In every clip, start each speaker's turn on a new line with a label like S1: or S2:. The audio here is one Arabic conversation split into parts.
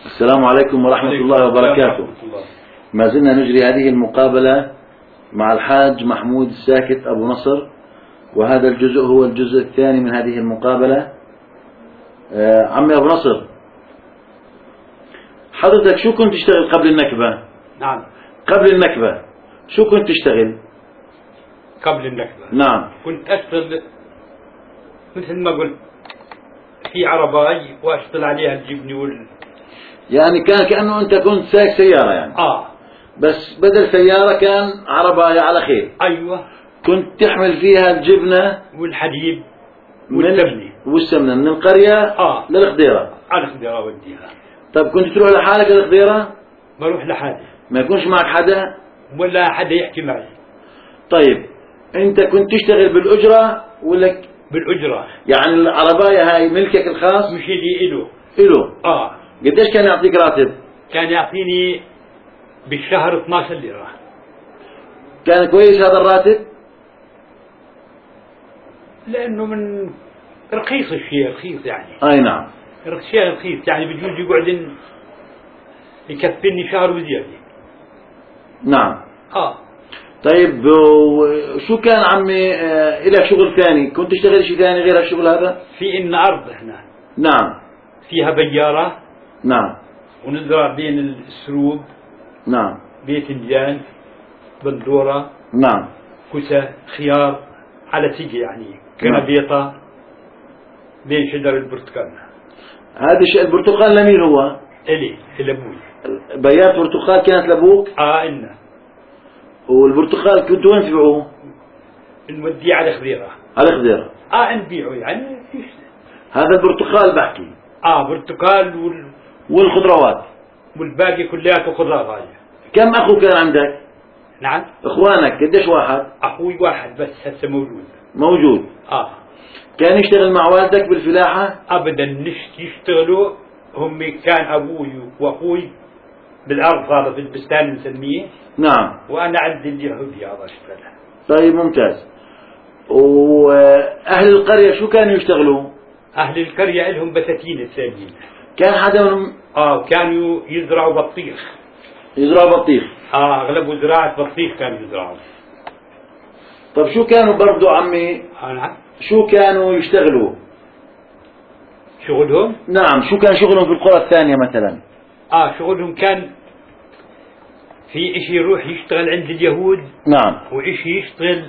S1: السلام عليكم ورحمة الله وبركاته. ما زلنا نجري هذه المقابلة مع الحاج محمود الساكت أبو نصر، وهذا الجزء هو الجزء الثاني من هذه المقابلة. عمي أبو نصر، حضرتك شو كنت تشتغل قبل النكبة؟
S2: نعم.
S1: قبل النكبة شو كنت تشتغل؟
S2: قبل النكبة
S1: نعم.
S2: كنت أشتغل مثل ما قلت في عرباي وأشتغل عليها الجبن
S1: يعني كأنه أنت كنت سايق سيارة يعني. بس بدل سيارة كان عرباية على خيل.
S2: أيوة.
S1: كنت تحمل فيها الجبنة
S2: والحليب والسمنة
S1: من القرية للخديرة.
S2: على الخديرة وديها.
S1: طب كنت تروح لحالك الخديرة؟
S2: بروح لحالي،
S1: ما يكونش معك حدا؟
S2: ولا حدا يحكي معي.
S1: طيب أنت كنت تشتغل بالأجرة ولا
S2: بالأجرة؟
S1: يعني العرباية هاي ملكك الخاص؟
S2: مش إلي،
S1: إله. قديش كان يعطيك راتب؟
S2: كان يعطيني بالشهر 12 ليرة.
S1: كان كويس هذا الراتب؟
S2: لأنه من رخيص الشيء، رخيص يعني.
S1: أي نعم.
S2: الشيء رخيص يعني بجوز يقعد يكفيني شهر وزيادة.
S1: نعم. طيب شو كان عمي إلك شغل ثاني؟ كنت تشتغل شيء ثاني غير الشغل هذا؟
S2: في إن أرض هنا.
S1: نعم.
S2: فيها بيارة.
S1: نعم.
S2: ونزرع بين السروب.
S1: نعم.
S2: باذنجان، بندورة.
S1: نعم.
S2: كسى، خيار، على سجي يعني كنبيطة. بين شجر البرتقال.
S1: هذا الشيء البرتقال لمين هو؟
S2: إلي لأبوي.
S1: بيات برتقال كانت لأبوك؟
S2: إلنا.
S1: والبرتقال كنتوا وين تبيعوه؟
S2: نوديه على خضيرة.
S1: على خضيرة؟
S2: نبيعه يعني فيش.
S1: هذا البرتقال بحكي.
S2: برتقال
S1: والخضروات.
S2: والباقي كلياته خضار هاي.
S1: كم أخو كان عندك؟
S2: نعم.
S1: إخوانك قديش واحد؟
S2: أخوي واحد بس هسه موجود.
S1: موجود. كان يشتغل مع والدك بالفلاحة؟
S2: أبدا يشتغلوا هم. كان أبوي وأخوي بالأرض هذا في البستان نسميه.
S1: نعم.
S2: وأنا عندي اليهودي هذا اشتغلها.
S1: طيب ممتاز. وأهل القرية شو كانوا يشتغلوا؟
S2: أهل القرية لهم بساتين الثانيين.
S1: كان حدا منهم؟
S2: كانوا يزرعوا بطيخ.
S1: يزرعوا بطيخ؟
S2: أغلبوا زراعة بطيخ كانوا يزرعوا.
S1: طب شو كانوا برضو عمي؟
S2: نعم.
S1: شو كانوا يشتغلوا؟
S2: شغلهم؟
S1: نعم. شو كان شغلهم في القرى الثانية مثلا؟
S2: شغلهم كان في إشي يروح يشتغل عند اليهود.
S1: نعم.
S2: وإشي يشتغل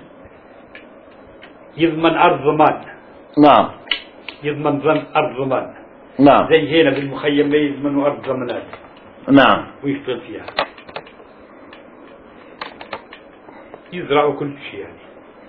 S2: يضمن أرض ضمان.
S1: نعم.
S2: يضمن أرض ضمان.
S1: نعم.
S2: زي هنا بالمخيم يضمنوا أرض ضمانات.
S1: نعم.
S2: ويشتغل فيها. يزرعوا كل شيء يعني.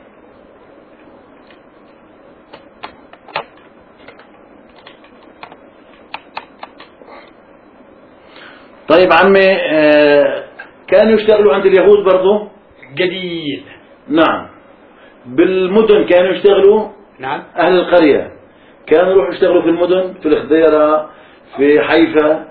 S1: طيب عمي كانوا يشتغلوا عند اليهود برضو؟
S2: قليل.
S1: نعم. بالمدن كانوا يشتغلوا؟
S2: نعم.
S1: أهل القرية كانوا يروحوا يشتغلوا في المدن، في الخضيرة، في حيفا؟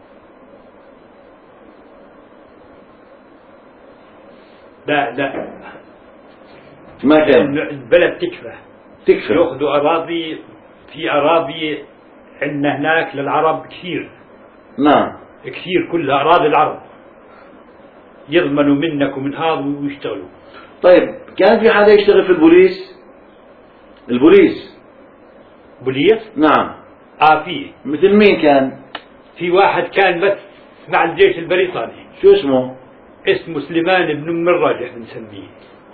S2: لا
S1: ما كان.
S2: البلد تكفى. يأخذوا أراضي. في أراضي عندنا هناك للعرب كثير.
S1: نعم.
S2: كثير كلها أراضي العرب. يضمنوا منك ومن هذا ويشتغلوا.
S1: طيب كان في حدا يشتغل في البوليس؟ البوليس.
S2: بوليس؟
S1: نعم.
S2: فيه.
S1: مثل مين كان؟
S2: في واحد كان بس مع الجيش البريطاني.
S1: شو اسمه؟
S2: اسمه سليمان بن أم الراجح بنسميه.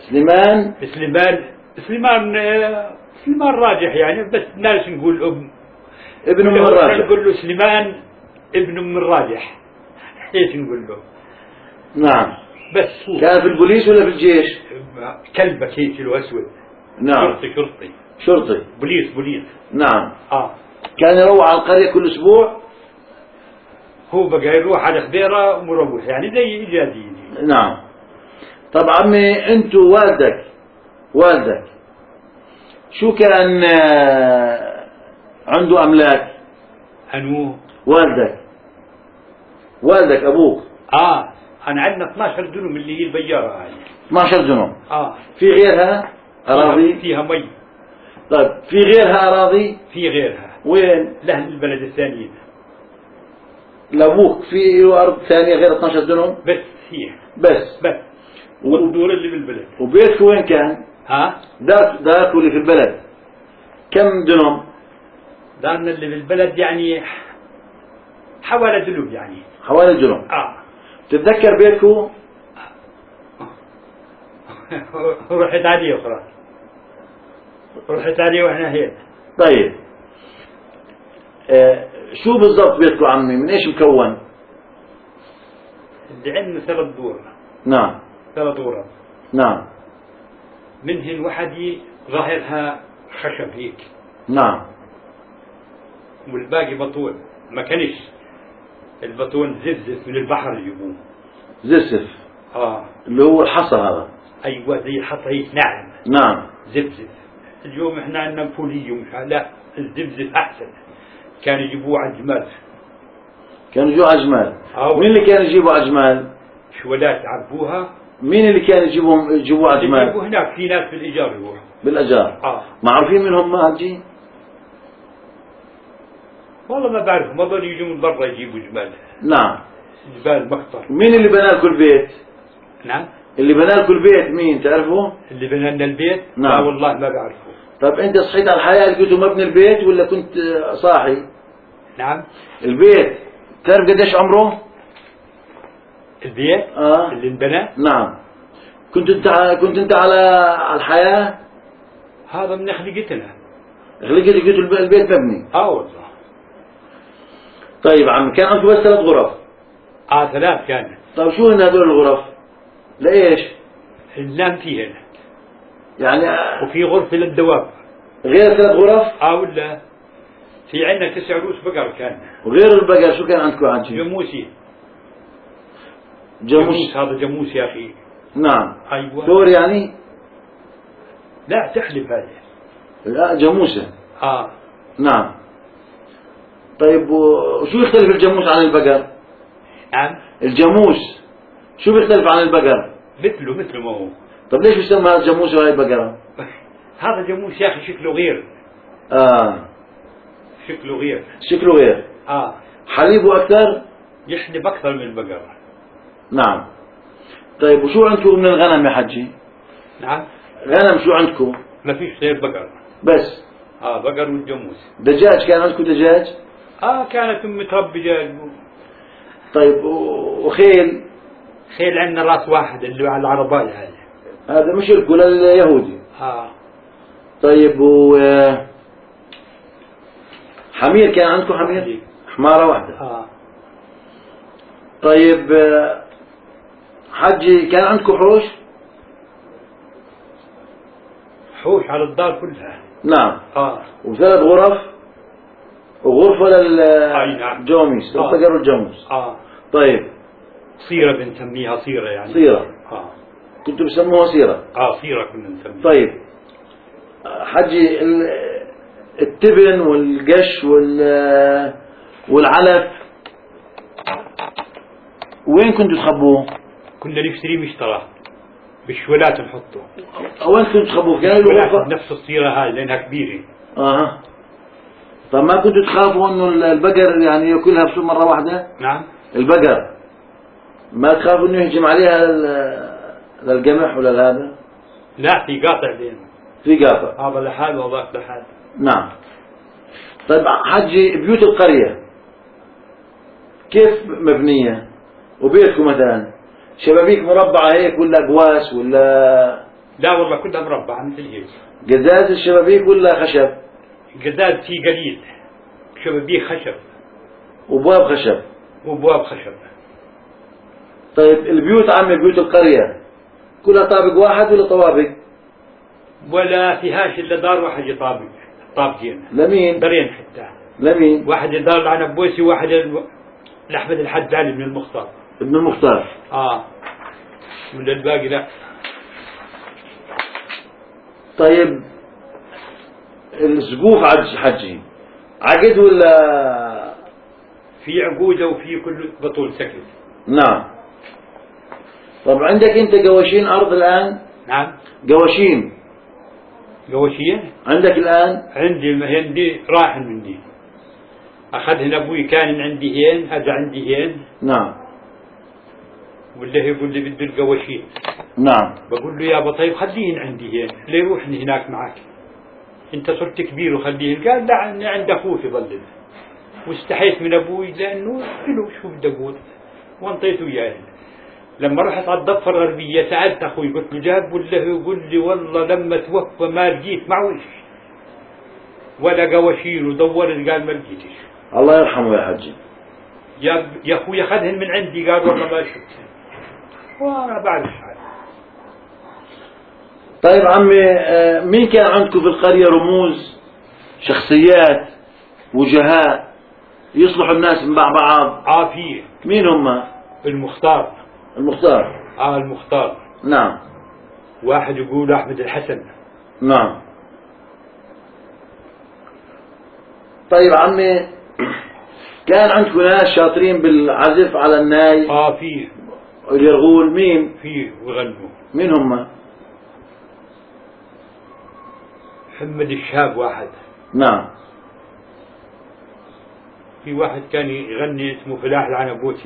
S2: سليمان راجح يعني، بس الناس نقول
S1: ابن أم الراجح.
S2: نقول له سليمان ابن أم الراجح. ايش نقول له؟
S1: نعم.
S2: بس هو
S1: كان في البوليس ولا في الجيش؟
S2: كلبك هيك له أسود.
S1: نعم. شرطي.
S2: بوليس.
S1: نعم. كان يروح على القرية كل أسبوع؟
S2: هو بقى يروح على خبيرة ومروح يعني زي إجازي.
S1: نعم. طب عمي أنتو والدك شو كان عنده أملاك؟
S2: أنو
S1: والدك أبوك؟
S2: أنا عندنا 12 دنم اللي هي البيارة هاي.
S1: 12 دنم. في غيرها أراضي؟
S2: فيها مي.
S1: طيب في غيرها أراضي؟
S2: في غيرها.
S1: وين؟
S2: لأهل البلد الثانيين.
S1: لابوك في له أرض ثانية غير 12 دنم؟
S2: بس هي
S1: بس
S2: والدور اللي بالبلد.
S1: وبيتكم وين كان؟
S2: ها؟
S1: داركم اللي في البلد كم دنم؟
S2: دارنا اللي بالبلد يعني حوالي دلوب يعني.
S1: حوالي دنم. تتذكر بيتكم؟
S2: رحت عليه أخرى. رحت عليه وإحنا هنا.
S1: طيب شو بالضبط بيتكم عمي؟ من إيش مكون؟
S2: اللي عندنا 3 دور.
S1: نعم.
S2: 3 دورات.
S1: نعم.
S2: منهن وحدي ظاهرها خشب هيك.
S1: نعم.
S2: والباقي بطون. ما كانش البطون زفزف من البحر يجيبوه.
S1: زفزف. اللي هو الحصى هذا.
S2: أيوة زي الحصى هيك ناعم.
S1: نعم.
S2: زفزف. اليوم احنا عندنا فولية ومش لا الزفزف أحسن. كانوا يجيبوه على الجمال.
S1: كانوا يجيبوه على الجمال. مين اللي كان يجيبوا على الجمال؟
S2: شولات عرفوها.
S1: مين اللي كان يجيبوه على الجمال؟
S2: يجيبوه هناك في ناس بالإيجار يروحوا.
S1: بالأجار. معروفين منهم ما هجي؟
S2: والله ما بعرف، ما ظل يجوا من برا يجيبوا جمال.
S1: نعم.
S2: جبال مخطر.
S1: مين اللي بنى لكم البيت؟
S2: نعم.
S1: اللي بنى لكم البيت مين تعرفه؟
S2: اللي بنى لنا البيت؟
S1: نعم.
S2: لا والله ما بعرفه.
S1: طب أنت صحيت على الحياة لقيته مبني البيت ولا كنت صاحي؟
S2: نعم.
S1: البيت تعرف قديش عمره؟
S2: البيت؟ اللي انبنى؟
S1: نعم. كنت أنت على الحياة؟
S2: هذا من خلقتنا.
S1: لقيت البيت مبني؟
S2: والله.
S1: طيب عم كان عندكم بس 3 غرف؟
S2: 3 كانت.
S1: طيب شو هن هذول الغرف؟ لإيش؟
S2: ننام فيهن.
S1: يعني
S2: وفي غرفة للدواب.
S1: غير 3 غرف؟
S2: ولا في عندنا 9 رؤوس بقر كان.
S1: وغير البقر شو كان عندكم عندي؟
S2: جاموسي.
S1: جاموس.
S2: هذا جاموس يا أخي.
S1: نعم.
S2: أيوة.
S1: ثور يعني؟
S2: لا تحلب هذه.
S1: لا جاموسة. نعم. طيب وشو يختلف الجاموس عن البقر؟
S2: نعم.
S1: الجاموس شو بيختلف عن البقر؟
S2: مثله ما هو.
S1: طب ليش بيسمى هذا جاموس وهي بقرة؟
S2: هذا جاموس يا أخي شكله غير. شكله غير.
S1: شكله غير. حليبه أكثر؟
S2: يحلب أكثر من البقر.
S1: نعم. طيب وشو عندكم من الغنم يا حجي؟
S2: نعم.
S1: غنم شو عندكم؟
S2: ما فيش غير بقر.
S1: بس؟
S2: بقر والجاموس.
S1: دجاج كان عندكم دجاج؟
S2: كانت متربي دجاج.
S1: طيب وخيل؟
S2: خيل عندنا راس واحد اللي على العرباية
S1: هذا مش لكم لليهودي. طيب حمير كان عندكم حمير؟ حمارة واحدة. طيب حجي كان عندكم حوش؟
S2: حوش على الدار كلها.
S1: نعم. و3 غرف وغرفة للجوميس البقر والجاموس. طيب.
S2: صيرة بنسميها صيرة يعني.
S1: صيرة. كنتوا بسموها صيرة؟
S2: صيرة كنا نسميها.
S1: طيب حجي التبن والقش والعلف وين كنتوا تخبوه؟
S2: كنا نشتري مشترى بالشولات نحطه.
S1: وين كنتوا تخبوه؟ كان
S2: نفس الصيرة هاي لأنها كبيرة.
S1: طب ما كنتوا تخافوا انه البقر يعني ياكلها بسوق مرة واحدة؟
S2: نعم.
S1: البقر ما تخافوا انه يهجم عليها للقمح ولا هذا؟
S2: لا في قاطع بينه.
S1: في قاطع.
S2: هذا لحاله وهذاك لحاله.
S1: نعم. طيب حجي بيوت القرية كيف مبنية؟ وبيتكم مثلا شبابيك مربعة هيك ولا أقواس ولا؟
S2: لا والله كلها مربعة مثل هيك.
S1: قزاز الشبابيك ولا خشب؟
S2: قزاز في قليل. شبابيك خشب.
S1: وابواب خشب.
S2: وابواب خشب.
S1: طيب البيوت عمي بيوت القرية كلها طابق واحد ولا طوابق؟
S2: ولا فيهاش إلا دار واحد يطابق. طابقين.
S1: لمين؟
S2: دارين حتى.
S1: لمين؟
S2: واحد دار العنبوسي وواحد لأحمد الحداني بن المختار.
S1: ابن المختار.
S2: من الباقي لا.
S1: طيب السقوف حجي عقد ولا؟
S2: في عقودة وفي كل بطول سكت.
S1: نعم. طب عندك انت قواشين ارض الان؟
S2: نعم.
S1: قواشين.
S2: قواشين؟
S1: عندك الان؟
S2: عندي راح مني. أخذهن أبوي كان عندي هين، هذا عندي هين.
S1: نعم.
S2: والله يقول لي بده القواشين.
S1: نعم.
S2: بقول له يابا طيب خليهن عندي هين، ليه يروحني هناك معك؟ أنت صرت كبير وخليهن. قال لا عند أخوي يضلنا. واستحيت من أبوي لأنه له شو بدي أقول، وانطيته إياه. لما رحت على الضفة الغربية سألت أخوي قلت له جاب ولا؟ يقول لي والله لما توفى ما لقيت معه شيء ولا قواشين، ودورت قال ما لقيتش.
S1: الله يرحمه يا حجي.
S2: يا أخوي أخذهن من عندي، قال والله ما شفتهن وأنا بعرف حالي.
S1: طيب عمي، مين كان عندكم في القرية رموز شخصيات وجهاء يصلحوا الناس مع بعض؟
S2: فيه.
S1: مين هم؟
S2: المختار.
S1: المختار.
S2: المختار.
S1: نعم.
S2: واحد يقول أحمد الحسن.
S1: نعم. طيب عمي، كان عندكم ناس شاطرين بالعزف على الناي؟
S2: فيه.
S1: اليرغول. مين؟
S2: فيه وغنوا.
S1: مين هم؟
S2: محمد الشهاب واحد.
S1: نعم.
S2: في واحد كان يغني اسمه فلاح العنبوتي.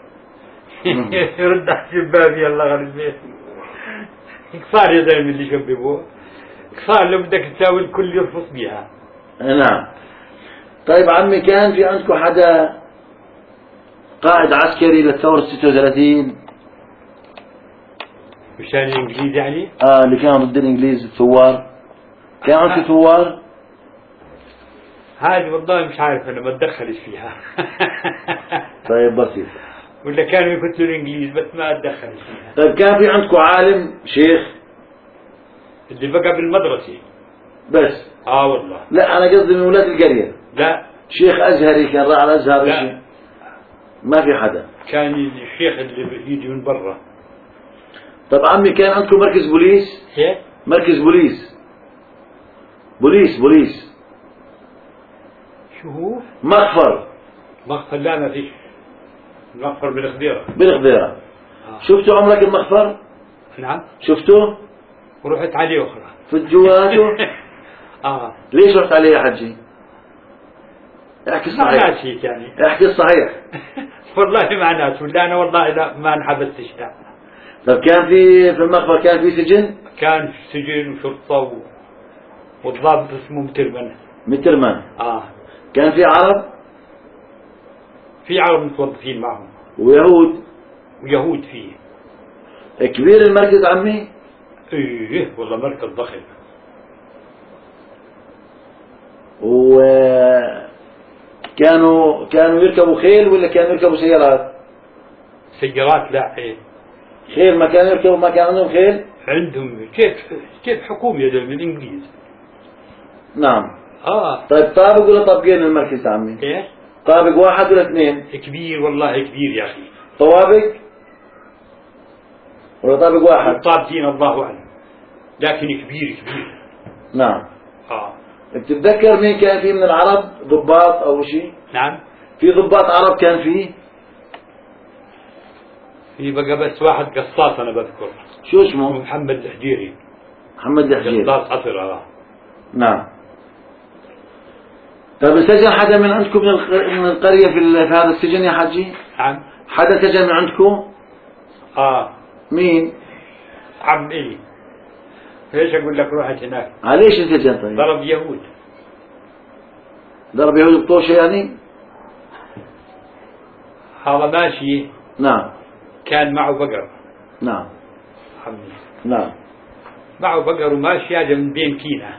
S2: يرد على شبابي الله غريب. صار يا زلمه اللي شببوه، صار لو بدك تساوي الكل يرفض بيها.
S1: نعم. طيب عمي، كان في عندكم حدا قائد عسكري للثورة 36؟
S2: مشان الانجليز يعني؟
S1: اللي كانوا ضد الانجليز، الثوار. كان عندكم ثوار؟
S2: هذه والله مش عارف، انا ما اتدخلش فيها.
S1: طيب بسيط.
S2: ولا كانوا يقتلوا الانجليز بس ما اتدخلش فيها.
S1: طيب كان في عندكم عالم شيخ
S2: اللي بقى بالمدرسة
S1: بس؟
S2: والله.
S1: لا انا قصدي من ولاد القرية.
S2: لا.
S1: شيخ ازهري كان راح على الازهر؟
S2: لا
S1: ما في حدا.
S2: كان الشيخ اللي بيجي من برا.
S1: طب عمي، كان عندكم مركز بوليس؟
S2: هيك؟
S1: مركز بوليس. بوليس.
S2: شو هو؟
S1: مخفر.
S2: لا ما فيش. المخفر بالخديرة.
S1: شفتوا عمرك المخفر؟
S2: نعم.
S1: شفتوه؟
S2: ورحت عليه أخرى.
S1: في جواته؟ ليش رحت عليه يا حجي؟ احكي الصحيح.
S2: ما ناسيت يعني.
S1: احكي الصحيح.
S2: والله ما ناس، ولا أنا والله لا ما انحبستش. لا.
S1: طب كان في المخبر كان في سجن؟
S2: كان سجن وشرطة والضابط اسمه
S1: مترمن. كان في عرب؟
S2: في عرب متوظفين معهم.
S1: ويهود
S2: فيه.
S1: كبير المركز عمي؟
S2: ايه والله مركز ضخم.
S1: كانوا يركبوا خيل ولا كانوا يركبوا سيارات؟
S2: سيارات. لا. ايه
S1: خيل ما كانوا يركبوا؟ ما كان عندهم خيل؟
S2: عندهم كيف حكومة يا من الانجليز.
S1: نعم. طيب طابق ولا طابقين المركز عمي؟
S2: ايه
S1: طابق واحد ولا اثنين؟
S2: كبير والله كبير يا اخي.
S1: طوابق ولا طابق واحد؟
S2: طابقين الله اعلم، لكن كبير.
S1: نعم. بتتذكر مين كان فيه من العرب ضباط او شيء؟
S2: نعم.
S1: في ضباط عرب كان فيه؟
S2: في بقى بس واحد قصاص انا بذكر.
S1: شو اسمه؟
S2: محمد الحجيري. قصاص عطر.
S1: نعم. طيب سجن حدا من عندكم من القرية في هذا السجن يا حجي؟
S2: نعم.
S1: حدا سجن من عندكم؟ مين؟
S2: عم إلي. ليش أقول لك روحت هناك؟
S1: ليش انسجن طيب؟
S2: ضرب يهود
S1: بطوشة يعني؟
S2: هذا ماشي.
S1: نعم.
S2: كان معه بقر.
S1: نعم.
S2: حمي.
S1: نعم.
S2: معه بقر وماشي هذا من بين كينا،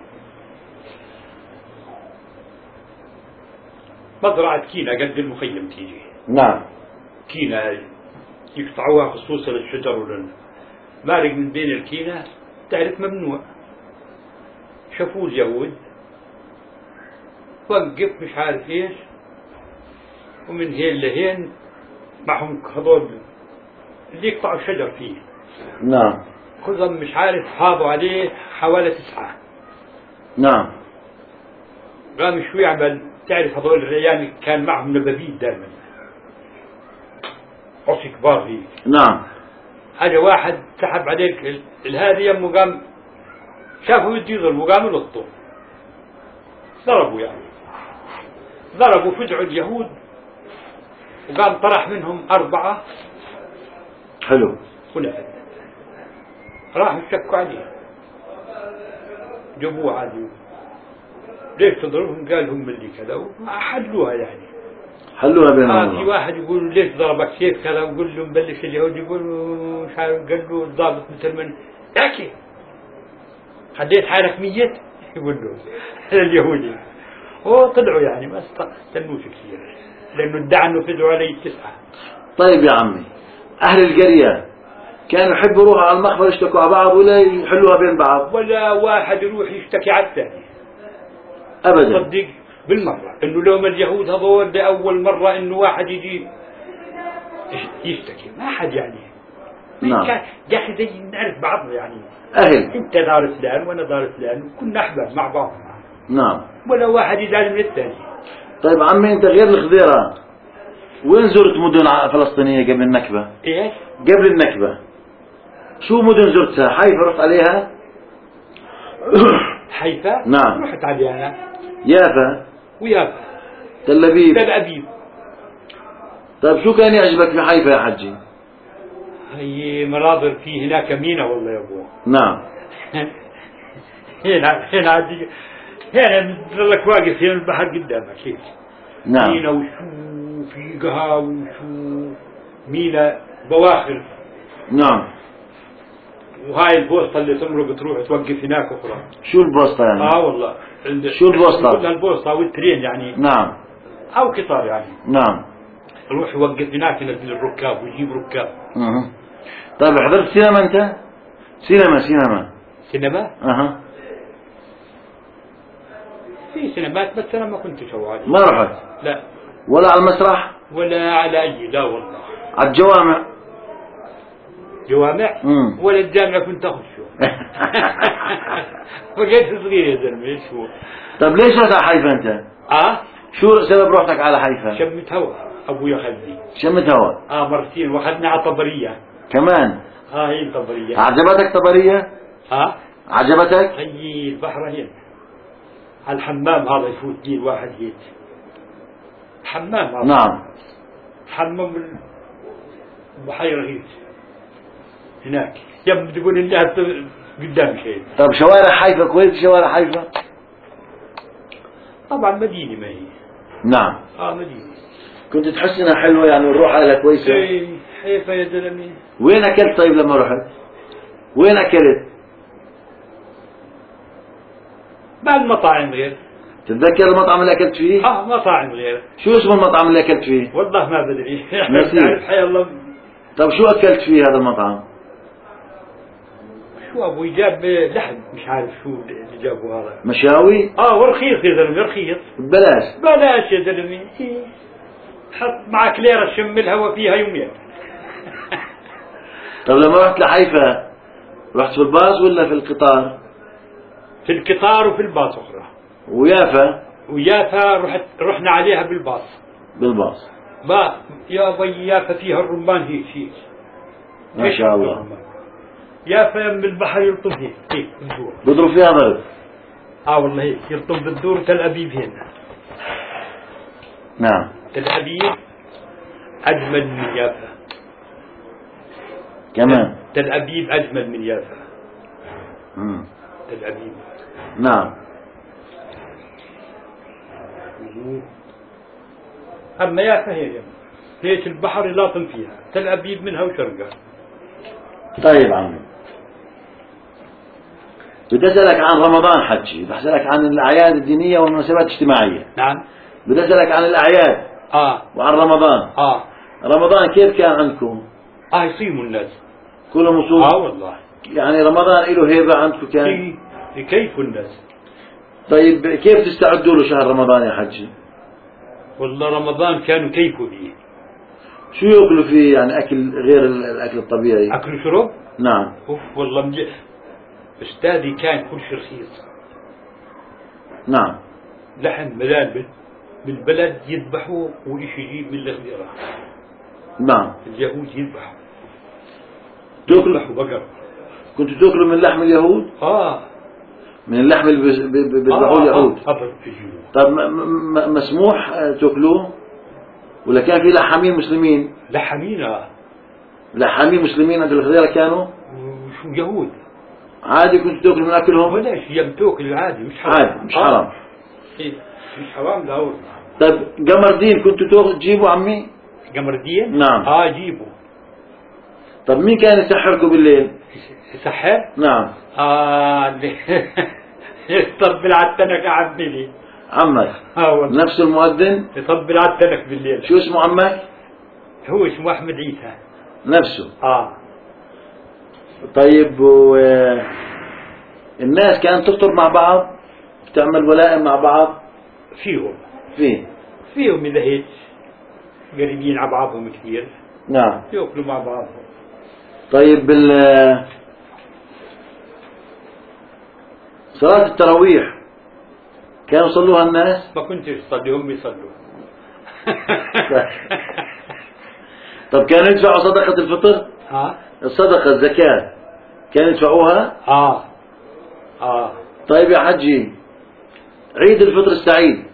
S2: مزرعة كينا قد المخيم تيجي.
S1: نعم.
S2: كينا يقطعوها خصوصا للشجر مارق من بين الكينا، تعرف ممنوع. شافوه اليهود وقف مش عارف ايش، ومن هين لهين معهم هذول اللي يقطعوا الشجر فيه.
S1: نعم.
S2: كلهم مش عارف حاضوا عليه حوالي 9.
S1: نعم.
S2: قام شو يعمل؟ تعرف هذول الرجال كان معهم نبابيت دائما، عصي كبار هيك.
S1: نعم.
S2: هذا واحد سحب عليك الهادي يمه، قام شافه بده يضرب وقام يلطه، ضربوا يعني. ضربوا فدعوا اليهود وقام طرح منهم 4
S1: حلو.
S2: ونفذ. راحوا شكوا عليه جابوه عادي، ليش تضربهم؟ قال هم اللي كذا، حلوها يعني
S1: حلوها بينهم.
S2: في واحد يقول ليش ضربك كيف كذا، ويقول له مبلش اليهود يقول مش عارف، قال له الضابط مثل من احكي خليت حالك ميت يقول له اليهودي. وطلعوا يعني ما استنوش كثير لانه ادعى انه فدوا عليه 9.
S1: طيب يا عمي، اهل القرية كانوا يحبوا يروحوا على المخبر يشتكوا على بعض ولا يحلوها بين بعض؟
S2: ولا واحد يروح يشتكي على الثاني
S1: ابدا.
S2: صدق بالمرة انه لو ما اليهود هذول لأول مرة انه واحد يجي يشتكي، ما حد يعني.
S1: نعم.
S2: يا اخي زي نعرف بعض يعني،
S1: اهل.
S2: انت دار فلان وانا دار فلان وكنا احباب مع بعض.
S1: نعم.
S2: ولا واحد يزعل من الثاني.
S1: طيب عمي، انت غير الخضيرة وين زرت مدن فلسطينية قبل النكبة؟
S2: ايش؟
S1: قبل النكبة شو مدن زرتها؟ حيفا رحت عليها؟
S2: حيفا؟
S1: نعم.
S2: رحت عليها.
S1: يافا؟
S2: ويافا.
S1: تل أبيب؟
S2: تل أبيب.
S1: طيب شو كان يعجبك في حيفا يا حجي؟
S2: هي مناظر في هناك مينا والله يا ابوه.
S1: نعم.
S2: هنا عادي، هنا لك واقف هنا البحر قدامك هيك.
S1: نعم.
S2: مينا وشو في قها وشو مينا بواخر.
S1: نعم.
S2: وهاي البوسطة اللي تمرق بتروح توقف هناك أخرى.
S1: شو البوسطة يعني؟
S2: والله
S1: شو البوسطة؟
S2: كلها البوسطة والترين يعني.
S1: نعم.
S2: أو قطار يعني.
S1: نعم.
S2: يروح يوقف هناك ينزل الركاب ويجيب ركاب.
S1: طيب حضرت سينما أنت؟ سينما.
S2: أها. في سينمات بس أنا ما كنت شوالي.
S1: ما رحت؟
S2: لا.
S1: ولا على المسرح؟
S2: ولا على أي، لا والله.
S1: على الجوامع؟
S2: جوامع؟ ولا الجامع كنت أخشه. بقيت صغير يا زلمة شو.
S1: طيب ليش رحت على حيفا أنت؟ شو سبب رحتك على حيفا؟
S2: شمت هوا، أبويا خلني.
S1: شمت هوا؟
S2: مرتين، واخذنا على طبرية.
S1: كمان؟
S2: هي طبرية.
S1: عجبتك طبرية؟ عجبتك؟
S2: هي البحر هنا. على الحمام هذا يفوت فيه الواحد هيك. حمام هذا.
S1: نعم.
S2: حمام البحيرة هيك. هناك. يبدو تقول إنها قدام شيء.
S1: طيب شوارع حيفا كويس؟ شوارع حيفا؟
S2: طبعا مدينة ما هي.
S1: نعم.
S2: مدينة.
S1: كنت تحس انها حلوة يعني والروح عليها كويسة؟
S2: ايه حيفا يا زلمة.
S1: وين اكلت طيب لما رحت؟ وين اكلت؟
S2: ما المطاعم غير.
S1: تتذكر المطعم اللي اكلت فيه؟
S2: مطاعم غير.
S1: شو اسم المطعم اللي اكلت فيه؟
S2: والله ما بدري.
S1: نسيت.
S2: حي الله.
S1: طيب شو اكلت فيه هذا المطعم؟
S2: شو ابوي جاب لحم، مش عارف شو اللي جابوا هذا.
S1: مشاوي؟
S2: ورخيص يا زلمه، رخيص.
S1: بلاش
S2: يا زلمه. حط معك ليره تشم الهواء فيها يومين.
S1: طيب لما رحت لحيفا رحت في الباص ولا في القطار؟
S2: في القطار وفي الباص اخرى.
S1: ويافا
S2: رحنا عليها بالباص. يا ابي يافا فيها الرمان هيك.
S1: ما شاء الله.
S2: يافا يم البحر يرطب هيك بالدور.
S1: بيضرب فيها ضرب.
S2: والله هيك يرطب بالدور. تل أبيب هنا.
S1: نعم.
S2: تل أبيب أجمل من يافا.
S1: كمان.
S2: تل أبيب أجمل من يافا. تل أبيب.
S1: نعم.
S2: أما يافا هيك البحر لاطم فيها. تل أبيب منها وشرقها.
S1: طيب عمي، بدي أسألك عن رمضان حجي، بدي أسألك عن الأعياد الدينية والمناسبات الاجتماعية.
S2: نعم.
S1: بدي أسألك عن الأعياد. وعن رمضان. رمضان كيف كان عندكم؟
S2: يصيموا الناس
S1: كلهم يصوموا؟
S2: والله.
S1: يعني رمضان له هيبة عندكم كان؟
S2: كيف الناس.
S1: طيب كيف تستعدوا له شهر رمضان يا حجي؟
S2: والله رمضان كانوا كيفوا فيه.
S1: شو يأكلوا فيه يعني أكل غير الأكل الطبيعي؟
S2: أكل وشرب؟
S1: نعم.
S2: والله أستاذي كان كل شيء رخيص.
S1: نعم.
S2: لحم ملابل بالبلد يذبحوا وإيش يجيب من الخضيرة.
S1: نعم.
S2: اليهود يذبحوا.
S1: تأكلوا بقر. كنتوا تأكلوا من لحم اليهود؟ من اللحم اللي بيذبحوه اليهود. طب مسموح تاكلوه ولا كان في لحامين مسلمين؟ لحامين مسلمين عند الخضيرة كانوا
S2: شو يهود
S1: عادي كنت تاكل من اكلهم؟
S2: ولا شيء تاكل عادي مش حرام.
S1: عادي مش حرام.
S2: إيه مش حرام لا.
S1: طيب قمر دين كنتوا تجيبوا عمي؟
S2: قمر دين؟
S1: نعم.
S2: جيبوا.
S1: طب مين كان يسحركم بالليل؟
S2: يسحر؟
S1: نعم.
S2: يطبل على التنك عمي لي.
S1: عمك؟ نفس المؤذن؟
S2: يطبل على التنك بالليل.
S1: شو اسمه عمك؟
S2: هو اسمه أحمد عيسى.
S1: نفسه؟ طيب الناس كانت تفطر مع بعض تعمل ولائم مع بعض؟
S2: فيهم إذا هيك قريبين على بعضهم كثير.
S1: نعم.
S2: يأكلوا مع بعضهم.
S1: طيب صلاة التراويح كانوا يصلوها الناس؟
S2: ما كنتش يصلي هم يصلوا.
S1: طب كانوا يدفعوا صدقة الفطر؟ الصدقة الزكاة كانوا يدفعوها؟ طيب يا حجي عيد الفطر السعيد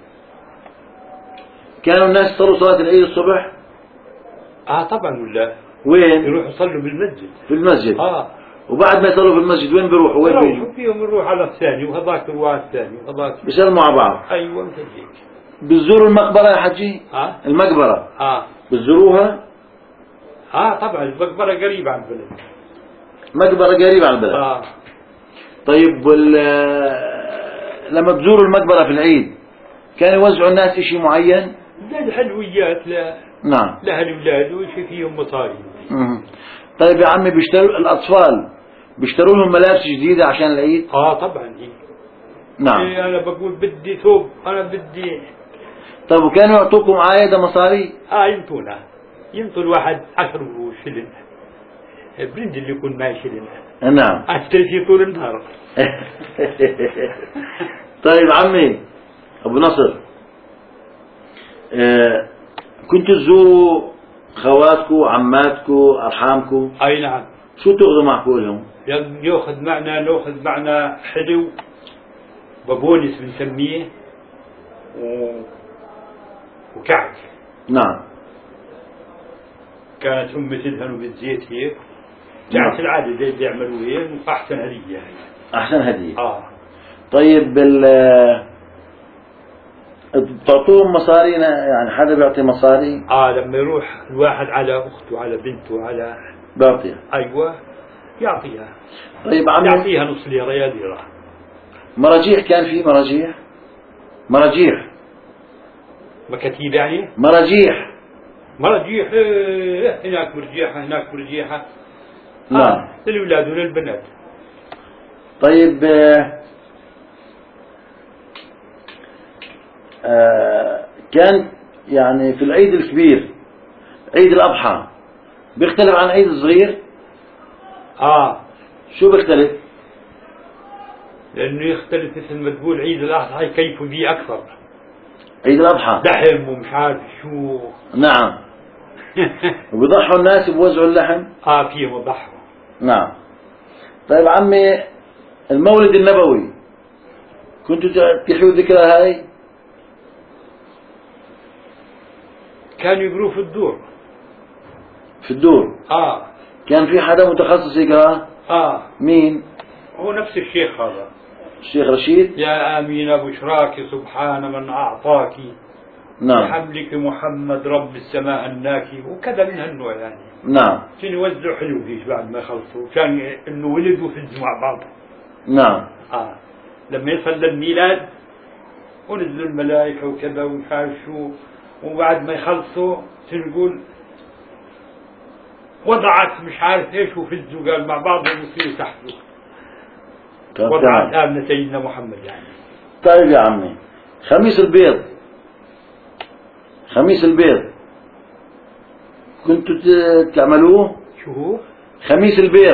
S1: كانوا الناس يصلوا صلاة العيد الصبح؟
S2: طبعا ولا
S1: وين؟
S2: يروحوا يصلوا بالمسجد.
S1: في المسجد؟ وبعد ما يصلوا في المسجد وين بيروحوا؟ وين
S2: بيروحوا فيهم يروح على الثاني وهذاك يروح على الثاني وهذاك
S1: بيسلموا على بعض.
S2: ايوه مثل هيك.
S1: بتزوروا المقبرة يا حجي؟ المقبرة بتزوروها؟
S2: طبعا المقبرة قريبة عن البلد.
S1: مقبرة قريبة عن البلد. طيب لما تزوروا المقبرة في العيد كانوا يوزعوا الناس شيء معين؟
S2: لا الحلويات
S1: نعم
S2: لها الأولاد وشي فيهم مصاري.
S1: طيب يا عمي بيشتروا الأطفال بيشتروا لهم ملابس جديدة عشان العيد؟
S2: طبعا.
S1: نعم.
S2: أنا بقول بدي ثوب أنا بدي.
S1: طيب وكانوا يعطوكم عايدة مصاري؟
S2: ينطوا الواحد 10 شلن. برنج اللي يكون معي شلن.
S1: نعم.
S2: أشتري فيه طول النهار.
S1: طيب عمي أبو نصر كنتوا تزوروا خواتكم عماتكم أرحامكم؟
S2: أي نعم.
S1: شو تاخذوا معكم لهم؟
S2: ناخذ معنا حلو بابونس بنسميه وكعك.
S1: نعم.
S2: كانت أمي تدهنوا بالزيت هيك كانت العادة زي اللي يعملوا هيك وأحسن هدية.
S1: أحسن هدية. طيب تعطوهم مصاري يعني حدا بيعطي مصاري؟
S2: لما يروح الواحد على أخته على بنته على
S1: بيعطيها.
S2: أيوة يعطيها.
S1: طيب عمي
S2: يعطيها نص ليرة يا ليرة.
S1: مراجيح كان في مراجيح
S2: مكاتيب يعني؟
S1: مراجيح
S2: هناك مرجيحة هناك مرجيحة.
S1: نعم.
S2: للأولاد وللبنات.
S1: طيب كان يعني في العيد الكبير عيد الأضحى بيختلف عن عيد الصغير؟ شو بيختلف؟
S2: لأنه يختلف مثل ما تقول عيد الأضحى كيف بيه أكثر.
S1: عيد الأضحى
S2: لحم ومش عارف شو.
S1: نعم. وبيضحوا الناس بوزعوا اللحم؟
S2: فيهم يضحوا.
S1: نعم. طيب عمي المولد النبوي كنتوا تحيوا الذكرى هاي؟
S2: كانوا يقروا في الدور.
S1: كان في حدا متخصص يقرأ؟ مين؟
S2: هو نفس الشيخ هذا
S1: الشيخ رشيد.
S2: يا آمين بشراك سبحان من أعطاك.
S1: نعم.
S2: بحملك محمد رب السماء الناكي وكذا من هالنوع يعني.
S1: نعم.
S2: كانوا يوزعوا حلو فيش بعد ما يخلصوا كان إنه ولدوا في مع بعض.
S1: نعم.
S2: لما يصل الميلاد ونزلوا الملائكة وكذا ومش عارف شو وبعد ما يخلصوا نقول وضعت مش عارف ايش وفزوا قال مع بعضهم يصيروا تحته. وضعت آمنة سيدنا محمد يعني.
S1: طيب يا عمي خميس البيض كنتوا تعملوه؟
S2: شو هو؟
S1: خميس البيض.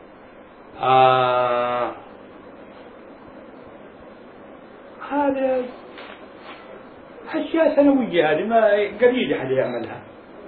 S2: هذا أشياء سنوية هذه ما قليل حدا يعملها.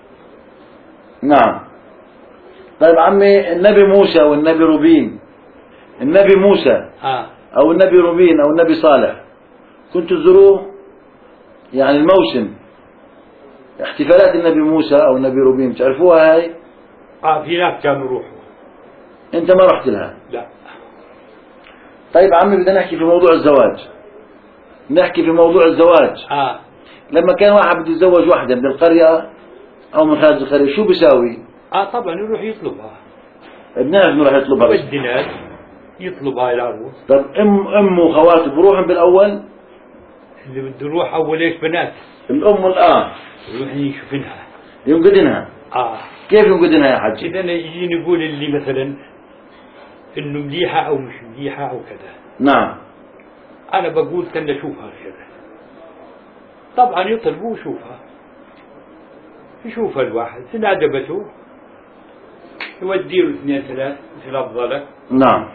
S1: نعم. طيب عمي النبي موسى والنبي روبين النبي موسى أو النبي روبين أو النبي صالح كنتوا تزوروه يعني الموسم احتفالات النبي موسى أو النبي روبين تعرفوها هاي؟
S2: في ناس كانوا يروحوا.
S1: أنت ما رحت لها؟
S2: لا.
S1: طيب عمي بدنا نحكي في موضوع الزواج. نحكي في موضوع الزواج. لما كان واحد بده يتزوج واحدة من القرية أو من خارج القرية شو بيساوي؟
S2: طبعا يروح يطلبها.
S1: بنعرف إنه راح يطلبها.
S2: بدي ناس يطلب هاي العروس.
S1: طب أمه وخواته بروحهم بالأول؟
S2: اللي بده يروح أول إيش بنات.
S1: الأم والآن.
S2: يروح يشوفنها.
S1: ينقدنها. كيف ينقدنها يا حجي؟
S2: إذا يجيني يقول اللي مثلا إنه مليحة أو مش مليحة أو كذا.
S1: نعم.
S2: أنا بقول تنا شوفها كذا. طبعا يطلبوا ويشوفها. يشوفها الواحد إن عجبته يوديه 2 3 مثل أفضلك.
S1: نعم.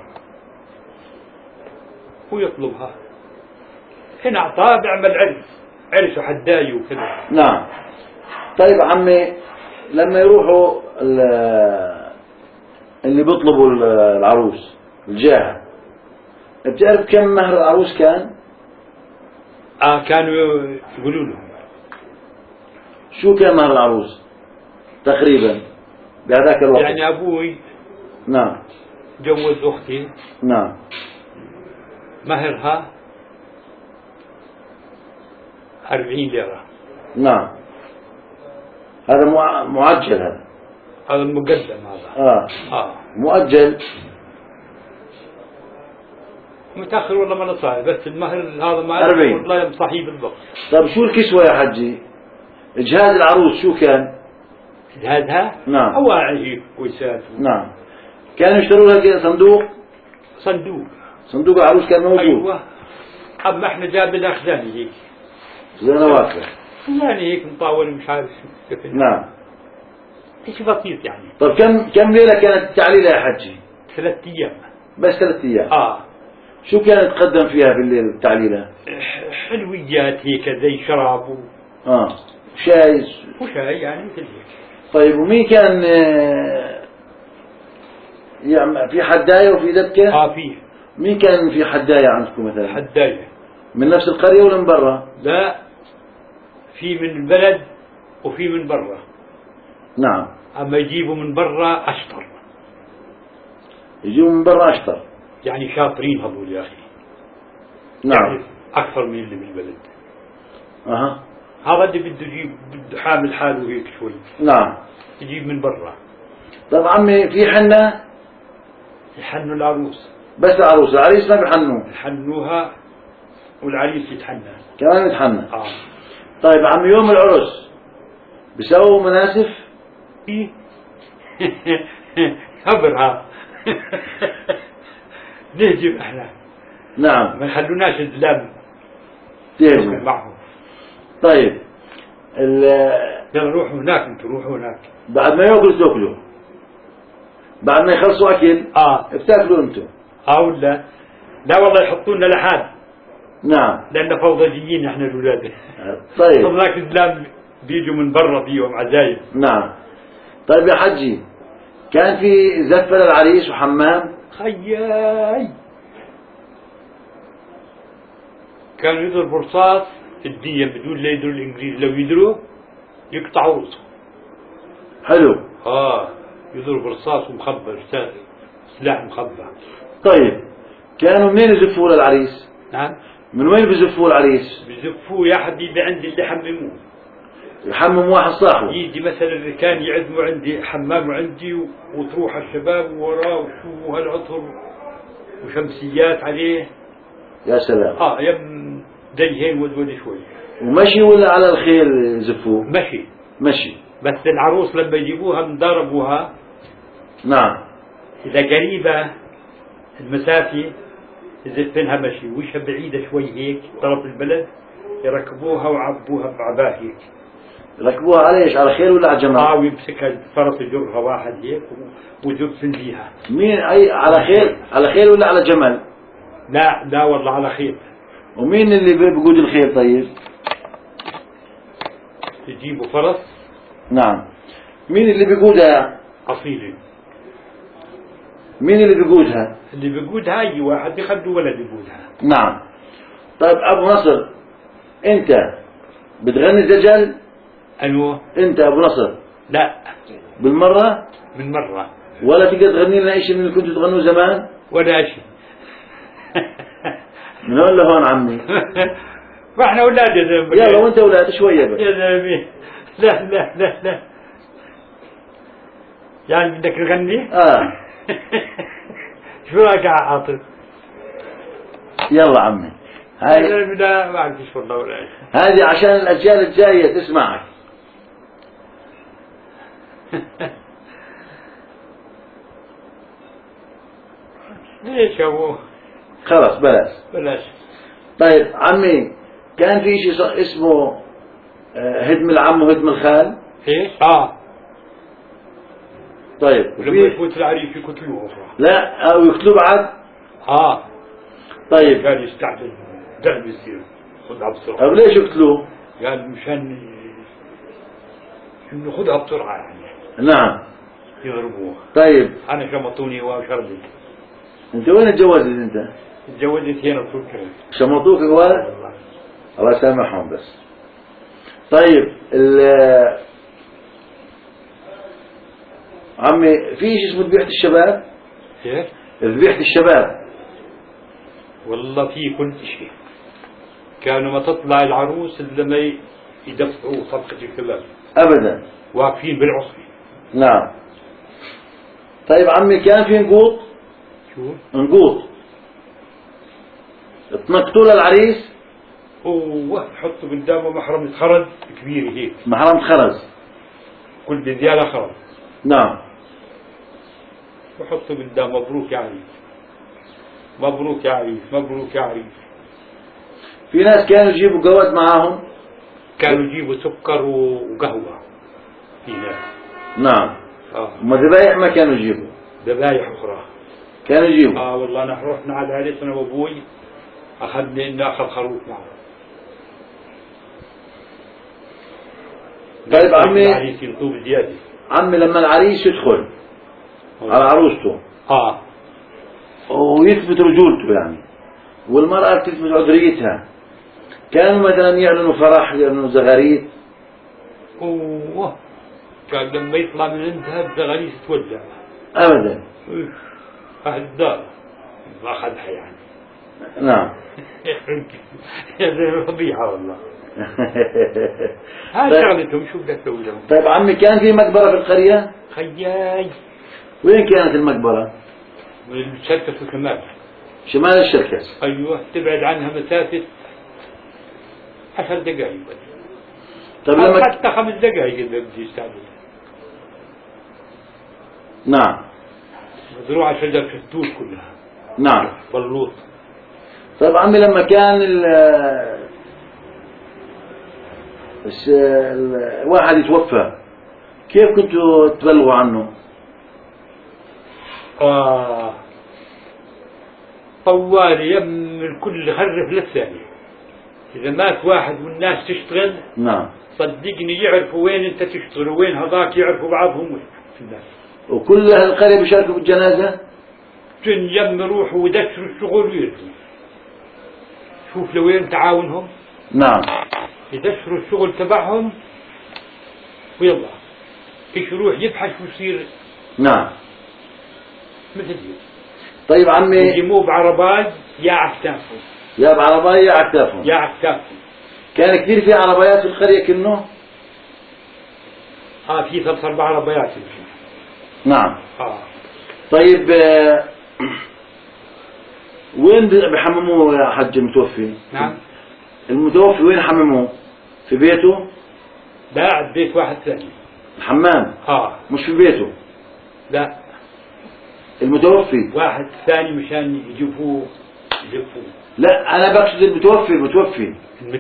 S2: ويطلبها. إن أعطاه بيعمل عرس وحداي وكذا.
S1: نعم. طيب عمي لما يروحوا اللي بيطلبوا العروس الجاهة بتعرف كم مهر العروس كان؟
S2: كانوا يقولوا لهم.
S1: شو كان مهر العروس تقريبا بهذاك الوقت؟
S2: يعني أبوي
S1: نعم
S2: جوز أختي.
S1: نعم.
S2: مهرها 40 ليرة.
S1: نعم. هذا معجل
S2: هذا مقدم هذا.
S1: مؤجل.
S2: متأخر والله ما نصاحي بس المهر هذا ما
S1: 40
S2: والله صحيح بالضبط.
S1: طيب شو الكسوة يا حجي؟ إجهاز العروس شو كان؟
S2: إجهازها؟
S1: نعم.
S2: أواعي ويسات.
S1: نعم. كانوا يشتروا لها كذا صندوق العروس كان موجود.
S2: أيوة. أما إحنا جابنا خزاني هيك.
S1: خزانة واسعة.
S2: خزاني هيك مطاول مش عارف كيف.
S1: نعم.
S2: شيء بسيط يعني.
S1: طيب كم ليلة كانت التعليلة يا حجي؟
S2: 3 أيام.
S1: بس 3 أيام. شو كانت تقدم فيها بالليل التعليلة؟
S2: حلويات هيك زي شراب
S1: شاي
S2: وشاي يعني مثل هيك.
S1: طيب ومين كان يعني في حداية وفي دبكة؟
S2: فيه.
S1: مين كان في حداية عندكم مثلا؟
S2: حداية
S1: من نفس القرية ولا من برا؟
S2: لا في من البلد وفي من برا.
S1: نعم.
S2: أما يجيبوا من برا أشطر.
S1: يجيبوا من برا أشطر.
S2: يعني شاطرين هذول يا أخي.
S1: نعم.
S2: يعني أكثر من اللي بالبلد.
S1: هذا
S2: اللي بده يجيب بده حامل حاله هيك شوي.
S1: نعم.
S2: يجيب من برا.
S1: طيب عمي في حنة؟
S2: يحنوا العروس.
S1: بس العروس، العريس ما بحنوه.
S2: يحنوها والعريس يتحنى.
S1: كمان يتحنى. طيب عمي يوم العرس بيسووا مناسف؟
S2: ايه خبرها. نهجم احنا.
S1: نعم.
S2: ما يخلوناش الزلام
S1: تهجم
S2: معهم.
S1: طيب
S2: يلا روحوا هناك، انتوا روحوا هناك.
S1: بعد ما ياكلوا تاكلوا، بعد ما يخلصوا اكل بتاكلوا انتوا.
S2: ولا لا والله يحطونا لحال.
S1: نعم.
S2: لان فوضجيين احنا الاولاد.
S1: طيب
S2: هذاك الزلام بيجوا من برا فيهم عزايم.
S1: نعم. طيب يا حجي كان في زفة للعريس وحمام؟
S2: خياي كانوا يضربوا رصاص الدية بدون لا يدروا الانجليز، لو يدروا يقطعوا راسه.
S1: حلو.
S2: يضرب رصاص ومخبر سلاح مخبر.
S1: طيب كانوا منين يزفوا للعريس؟
S2: نعم.
S1: من وين بيزفوا العريس؟
S2: بيزفوه يا حبيبي عندي اللي يحمموه.
S1: يحمم واحد صاحبه.
S2: يجي مثلا كان يعزموا عندي حمام عندي وتروح الشباب وراه وشو هالعطر وشمسيات عليه.
S1: يا سلام.
S2: يم ديهين ودود شوي.
S1: ومشي ولا على الخيل يزفوه؟ مشي.
S2: بس العروس لما يجيبوها مضاربوها.
S1: نعم.
S2: إذا قريبة المسافة يزفنها مشي، وشها بعيدة شوي هيك طرف البلد يركبوها وعبوها بعباه هيك.
S1: ركبوها على ايش؟ على خيل ولا على جمل؟
S2: ويمسكها فرس يجرها واحد هيك ويزفن فيها.
S1: مين على خيل؟ على خيل ولا على جمل؟
S2: لا والله على خيل.
S1: ومين اللي بيقود الخيل طيب؟
S2: يجيبوا فرس.
S1: نعم. مين اللي بيقودها؟
S2: أصيلي.
S1: مين اللي بيقودها؟
S2: اللي بيقودها أي واحد بيخلوا ولد يقودها.
S1: نعم. طيب أبو نصر، أنت بتغني الدجال؟
S2: أيوه.
S1: أنت أبو نصر؟
S2: لا.
S1: بالمرة؟
S2: من مرة.
S1: ولا تقدر تغني لنا شيء من اللي كنتوا تغنوه زمان؟
S2: ولا شيء.
S1: من هون لهون عمي.
S2: فاحنا أولاد يا زلمة.
S1: يلا وأنت أولاد شوية بس.
S2: يا زلمة. لا لا لا لا. يعني بدك تغني؟ شو رايك يا عاطف؟
S1: يلا عمي.
S2: لا ما عرفتش والله ولا شيء.
S1: هذه عشان الأجيال الجاية تسمعك.
S2: ليش يا ابو؟
S1: خلاص بلاش. طيب عمي، كان في شيء اسمه هدم العم وهدم الخال؟
S2: ايش؟
S1: طيب
S2: ولما يفوت العريس يقتلوه.
S1: لا او يقتلوه بعد؟ طيب
S2: قال يستعجل دم يصير خذها بسرعه.
S1: طيب ليش يقتلوه؟
S2: قال مشان انه خذها بسرعه يعني.
S1: نعم.
S2: يضربوه.
S1: طيب
S2: انا شمطوني وشربت.
S1: انت وين اتجوزت انت؟
S2: تجوزت هنا بتركيا.
S1: شمطوك جوال؟ الله يسامحهم بس. طيب عمي في شيء اسمه ذبيحة الشباب؟
S2: ايه؟
S1: ذبيحة الشباب.
S2: والله في كل شيء. كانوا ما تطلع العروس إلا لما يدفعوا صفقة الكباب.
S1: أبدا.
S2: واقفين بالعصر.
S1: نعم. طيب عمي كان في نقوط؟
S2: شو؟
S1: نقوط تنقطوا للعريس؟
S2: حطوا قدامه محرمة خرز كبيرة هيك.
S1: محرمة خرز.
S2: كل ديالة خرز.
S1: نعم.
S2: وحطوا قدامه مبروك يا عريس. مبروك يا عريس، مبروك يا عريس.
S1: في ناس كانوا يجيبوا قواد معاهم؟
S2: كانوا يجيبوا سكر وقهوة. في ناس.
S1: نعم. وما ذبايح ما كانوا يجيبوا؟
S2: ذبايح أخرى
S1: كانوا يجيبوا.
S2: والله نحن رحنا على العريس أنا وأبوي، أخذني إني أخذ خروف معه.
S1: طيب عمي،
S2: العريس يطوب زيادة.
S1: عمي لما العريس يدخل على عروسته ويثبت رجولته يعني، والمرأة تثبت عذريتها، كانوا مثلا يعلنوا فرح، يعلنوا زغاريد؟
S2: كان لما يطلع من عندها الزغاريد تولع.
S1: أبدا.
S2: أهل الدار ما أخذها يعني.
S1: نعم.
S2: يا زلمة فضيحة والله. هاي شغلتهم، شو بدك تسوي لهم؟
S1: طيب عمي، كان في مقبرة في القرية؟
S2: خياي.
S1: وين كانت المقبرة؟
S2: الشركة الكمال.
S1: شمال الشركس.
S2: أيوة، تبعد عنها مسافة 10 دقائق بس.
S1: طيب لما
S2: حتى 5 دقائق إذا بدي يستعمل.
S1: نعم.
S2: مزروعة شجر شتوت كلها.
S1: نعم.
S2: بلوط.
S1: طيب عمي، لما كان الواحد يتوفى، كيف كنتوا تبلغوا عنه؟
S2: طوال يم الكل خرف للثاني. إذا مات واحد والناس تشتغل،
S1: نعم،
S2: صدقني يعرفوا وين أنت تشتغل وين هذاك، يعرفوا بعضهم في الناس.
S1: وكل أهل القرية بيشاركوا بالجنازة؟
S2: يم يروحوا ودشروا الشغل ويرجعوا. شوف لوين تعاونهم.
S1: نعم.
S2: يدشروا الشغل تبعهم ويلا فيش يروح يبحث ويصير.
S1: نعم.
S2: مثل هيك.
S1: طيب عمي،
S2: يجيبوه بعربات يا عكتافهم.
S1: يا بعرباية يا عكتافهم.
S2: يا عكتافهم.
S1: كان كثير في عربيات في القرية كنه؟
S2: في 3 4 عربيات.
S1: نعم. طيب وين بحمموه يا حج المتوفي؟
S2: نعم.
S1: المتوفي وين حمموه؟ في بيته؟
S2: لا، بيت واحد ثاني.
S1: الحمام؟ مش في بيته؟
S2: لا،
S1: المتوفي
S2: واحد ثاني مشان يجيبوه يلفوه.
S1: لا أنا بقصد المتوفي. المتوفي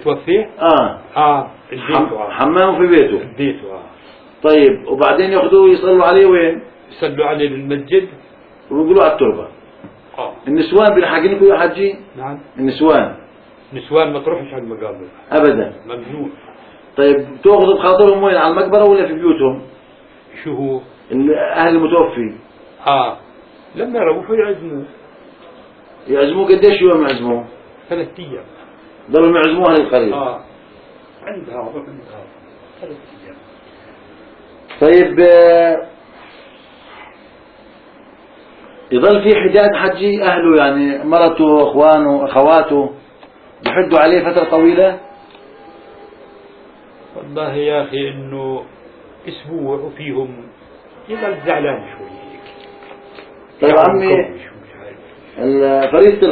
S2: البيت.
S1: حمامه في بيته.
S2: بيته.
S1: طيب وبعدين ياخذوه يصلوا عليه وين؟
S2: يصلوا عليه بالمسجد
S1: ويقولوا على التربة. النسوان بيلحقينكم يا حجي؟
S2: نعم.
S1: النسوان
S2: ما تروحش على المقابر
S1: أبدا،
S2: ممنوع.
S1: طيب تأخذوا بخاطرهم وين؟ على المقبرة ولا في بيوتهم؟
S2: شو هو؟
S1: أهل المتوفي
S2: لما يروحوا يعزموه.
S1: يعزموه قديش يوم يعزموه؟
S2: 3 أيام.
S1: ضلوا يعزموه أهل القرية.
S2: عندها وعندها 3 أيام.
S1: طيب يظل في حداد حجي أهله يعني مرته أخوانه أخواته بحدوا عليه فترة طويلة؟
S2: والله يا أخي إنه أسبوع وفيهم يظل زعلان شوي هيك.
S1: طيب عمي فريضة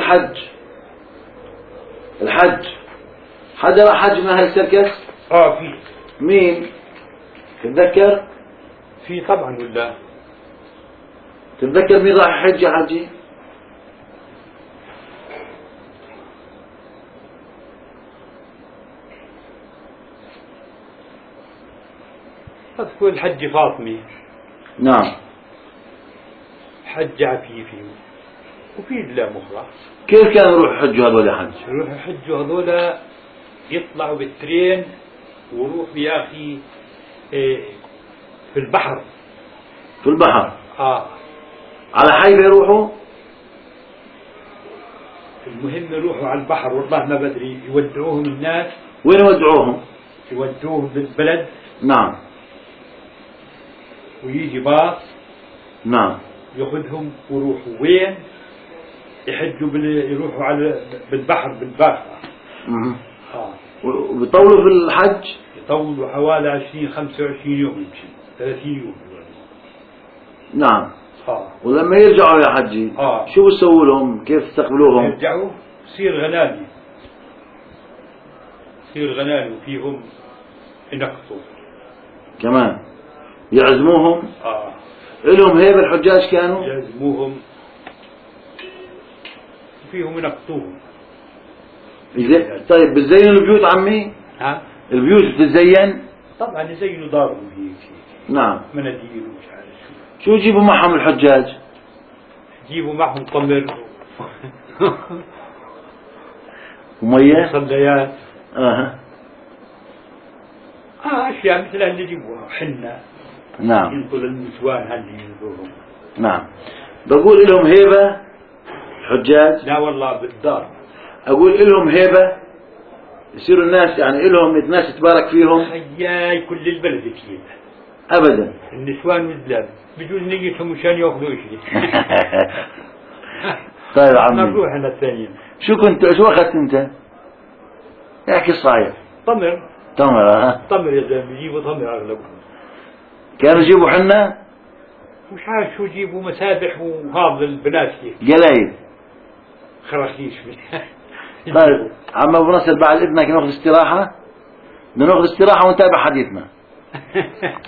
S1: الحج حدا راح حج من أهل السركس؟
S2: في.
S1: مين؟ تتذكر؟
S2: في طبعا ولا؟
S1: تتذكر مين راح يحج يا حجي؟
S2: أذكر الحج فاطمة.
S1: نعم.
S2: حج عفيفي وفي لا مخرى.
S1: كيف كانوا يروحوا يحجوا هذول يا حج؟
S2: يروحوا يحجوا هذول يطلعوا بالترين ويروحوا يا أخي في البحر.
S1: في البحر؟
S2: على
S1: حيفا يروحوا؟
S2: المهم يروحوا على البحر والله ما بدري يودعوهم الناس.
S1: وين يودعوهم؟
S2: يودعوهم بالبلد.
S1: نعم.
S2: ويجي باص.
S1: نعم.
S2: ياخذهم ويروحوا وين؟ يحجوا يروحوا على بالبحر بالباخرة.
S1: وبيطولوا في الحج؟
S2: يطولوا حوالي 20-25 يوم يمكن 30 يوم.
S1: نعم. ولما يرجعوا يا حجي شو بيسووا لهم؟ كيف تستقبلوهم؟
S2: يرجعوا يصير غنالي وفيهم ينقطوا
S1: كمان يعزموهم. لهم هيبة الحجاج كانوا
S2: يعزموهم وفيهم ينقطوهم.
S1: طيب بتزينوا البيوت عمي؟ البيوت بتزين؟
S2: طبعا يزينوا دارهم هيك.
S1: نعم.
S2: مناديل ومش عارف
S1: شو يجيبوا معهم الحجاج؟
S2: يجيبوا معهم تمر
S1: ومية
S2: وصليات. أشياء مثل اللي يجيبوها حنة.
S1: نعم.
S2: ينقل النسوان اللي ينقلهم.
S1: نعم. بقول لهم هيبة الحجاج؟
S2: لا والله بالدار.
S1: أقول لهم هيبة يصيروا الناس يعني الناس تبارك فيهم.
S2: حياي كل البلد كذا.
S1: أبدا.
S2: النسوان والبلاد بجوز نيتهم مشان ياخذوا شيء.
S1: طيب عمي.
S2: نروح احنا الثانيين.
S1: شو أخذت أنت؟ احكي الصحيح.
S2: تمر.
S1: تمر
S2: يا زلمة يجيبوا تمر أغلبهم.
S1: كانوا يجيبوا حنة؟
S2: مش عارف شو يجيبوا مسابح وهذا البنات هيك.
S1: قلايد.
S2: خراخيش.
S1: طيب عم أبو نصر بعد إذنك ناخذ استراحة. بدنا ناخذ استراحة ونتابع حديثنا.